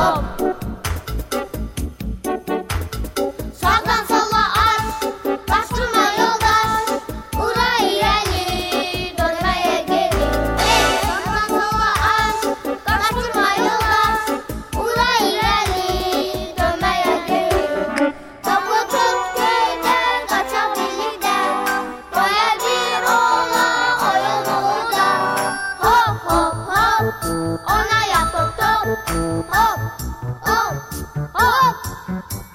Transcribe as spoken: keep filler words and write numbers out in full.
top. Sağdan sola at, bastırma yoldaş. Ura ileri, dönmeye geri. Hey, sağdan sola at, bastırma yoldaş. Ura ileri, dönmeye geri. Topu tut köyden, kaçan birlikte. Böyle bir ola oyun olur da. Hop hop hop, ona yap top top. Hop hop hop.